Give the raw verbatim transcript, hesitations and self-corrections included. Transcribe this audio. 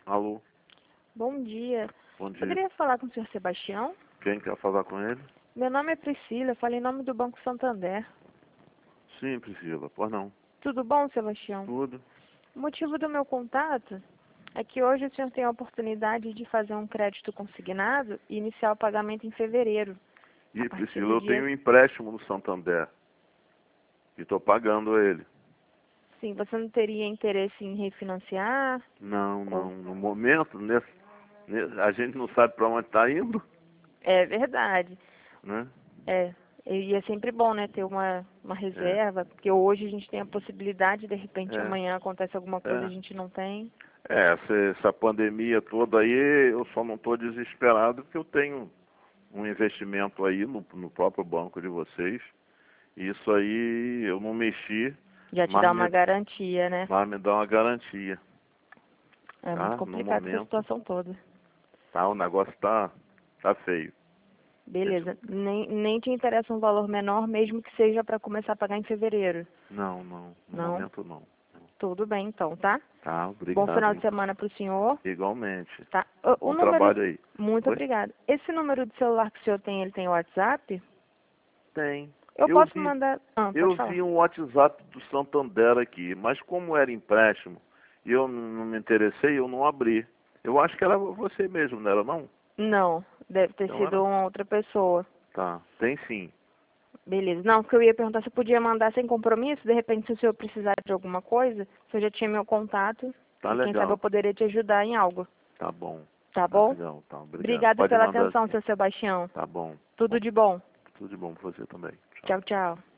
Alô, Bom dia. bom dia. Poderia falar com o senhor Sebastião? Quem quer falar com ele? Meu nome é Priscila, eu falo em nome do Banco Santander. Sim, Priscila. Pois não. Tudo bom, Sebastião? Tudo. O motivo do meu contato é que hoje o senhor tem a oportunidade de fazer um crédito consignado e iniciar o pagamento em fevereiro. E, A partir Priscila, do eu dia- tenho um empréstimo no Santander. E estou pagando ele. Sim, você não teria interesse em refinanciar? Não, Ou- não. No momento, nesse, nesse- a gente não sabe para onde está indo, É verdade. né? É. E é sempre bom, né, ter uma, uma reserva, porque hoje a gente tem a possibilidade, de repente É, amanhã acontece alguma coisa e é. a gente não tem. É, essa, essa pandemia toda aí, eu só não estou desesperado porque eu tenho um investimento aí no, no próprio banco de vocês. Isso aí eu não mexi, Já te mas dá me, uma garantia, né? mas me dá uma garantia, É muito tá? No complicado essa momento, situação toda. tá? O negócio tá, tá feio. Beleza. Nem, nem te interessa um valor menor, mesmo que seja para começar a pagar em fevereiro. Não, não. No Não? momento não. Tudo bem, então, tá? Tá? Bom Obrigado, final de hein? semana para o senhor. Igualmente. Tá? O, o Bom número... trabalho aí. Muito Oi? obrigada. Esse número de celular que o senhor tem, ele tem WhatsApp? Tem. Eu Eu posso vi, mandar... Ah, pode eu falar. vi um WhatsApp do Santander aqui, mas como era empréstimo e eu não não me interessei, eu não abri. Eu acho que era você mesmo, não era não? Não, deve ter Não era? sido uma outra pessoa. Tá. Tem sim. Beleza. Não, porque eu ia perguntar se eu podia mandar sem compromisso, de repente se o senhor precisar de alguma coisa, se eu já tinha meu contato, Tá e quem sabe eu legal. poderia te ajudar em algo. Tá bom. Tá Tá bom? legal. Tá, obrigado. Obrigada Pode pela mandar atenção, sim. seu Sebastião. Tá bom. Tudo Bom, de bom. tudo de bom pra você também. Tchau. Tchau, tchau.